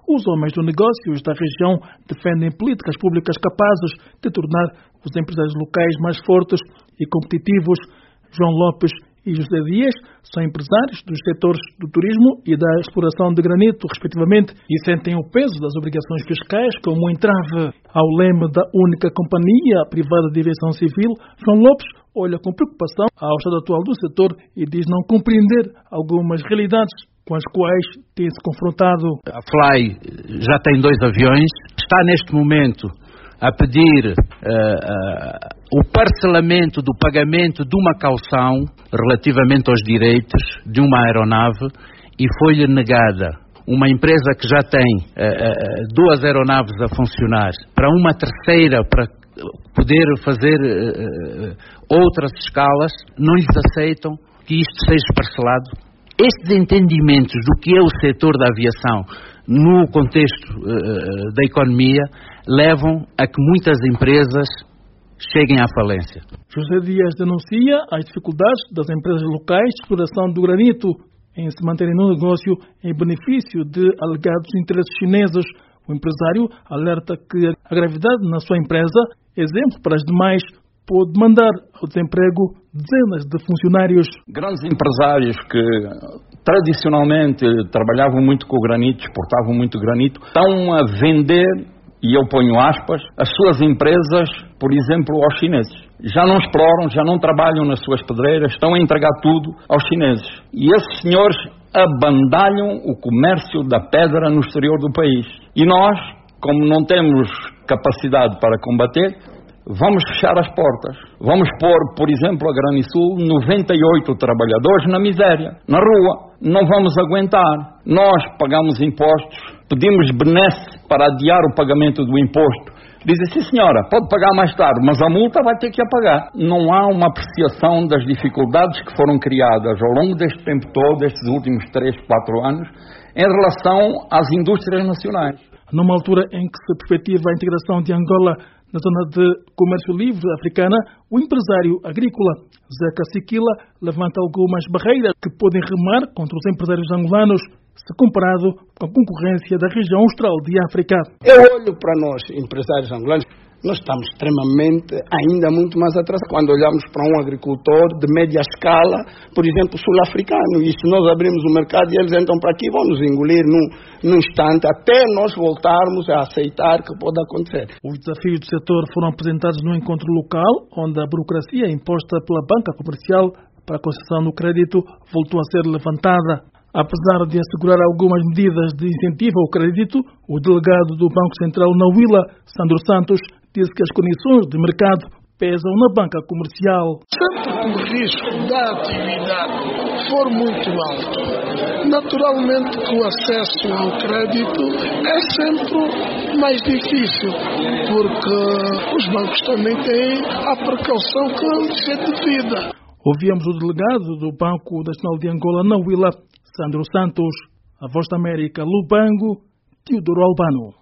Os homens dos negócios da região defendem políticas públicas capazes de tornar os empresários locais mais fortes e competitivos. João Lopes e José Dias são empresários dos setores do turismo e da exploração de granito, respectivamente, e sentem o peso das obrigações fiscais como um entrave ao leme da única companhia privada de aviação civil. João Lopes olha com preocupação ao estado atual do setor e diz não compreender algumas realidades com as quais tem se confrontado. A Fly já tem 2 aviões, está neste momento a pedir o parcelamento do pagamento de uma caução relativamente aos direitos de uma aeronave e foi-lhe negada. Uma empresa que já tem 2 aeronaves a funcionar, para uma terceira, para poder fazer outras escalas, não lhes aceitam que isto seja parcelado. Estes entendimentos do que é o setor da aviação no contexto da economia levam a que muitas empresas cheguem à falência. José Dias denuncia as dificuldades das empresas locais de exploração do granito em se manterem no negócio em benefício de alegados interesses chineses. O empresário alerta que a gravidade na sua empresa, exemplo para as demais, pode mandar ao desemprego dezenas de funcionários. Grandes empresários que tradicionalmente trabalhavam muito com o granito, exportavam muito granito, estão a vender, e eu ponho aspas, as suas empresas, por exemplo, aos chineses. Já não exploram, já não trabalham nas suas pedreiras, estão a entregar tudo aos chineses. E esses senhores abandalham o comércio da pedra no exterior do país. E nós, como não temos capacidade para combater, vamos fechar as portas. Vamos pôr, por exemplo, a Granisul 98 trabalhadores na miséria, na rua. Não vamos aguentar. Nós pagamos impostos, pedimos benesse para adiar o pagamento do imposto. Dizem, sim senhora, pode pagar mais tarde, mas a multa vai ter que a pagar. Não há uma apreciação das dificuldades que foram criadas ao longo deste tempo todo, destes últimos 3, 4 anos, em relação às indústrias nacionais. Numa altura em que se perspectiva a integração de Angola na zona de comércio livre africana, o empresário agrícola Zeca Siquila levanta algumas barreiras que podem remar contra os empresários angolanos, se comparado com a concorrência da região austral de África. Eu olho para nós, empresários angolanos, nós estamos extremamente, ainda muito mais atrasados. Quando olhamos para um agricultor de média escala, por exemplo, sul-africano, e se nós abrimos o mercado e eles entram para aqui, vão nos engolir num instante, até nós voltarmos a aceitar que pode acontecer. Os desafios do setor foram apresentados no encontro local, onde a burocracia imposta pela banca comercial para a concessão do crédito voltou a ser levantada. Apesar de assegurar algumas medidas de incentivo ao crédito, o delegado do Banco Central na Huila, Sandro Santos, disse que as condições de mercado pesam na banca comercial. Sempre que o risco da atividade for muito alto, naturalmente que o acesso ao crédito é sempre mais difícil, porque os bancos também têm a precaução que é devida. Ouvíamos o delegado do Banco Nacional de Angola na Huila, Sandro Santos. A Voz da América, Lubango, Teodoro Albano.